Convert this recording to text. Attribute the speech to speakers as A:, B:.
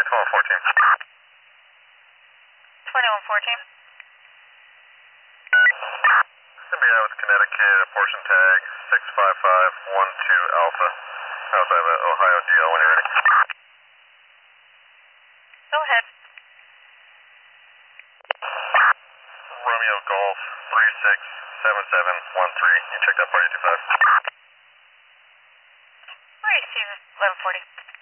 A: 2114.
B: 2114.
A: NBI with Connecticut, portion tag 65512 Alpha. I also have an Ohio GL when you're ready.
B: Go ahead.
A: Romeo Golf 367713. You checked out 425.
B: Receive 1140.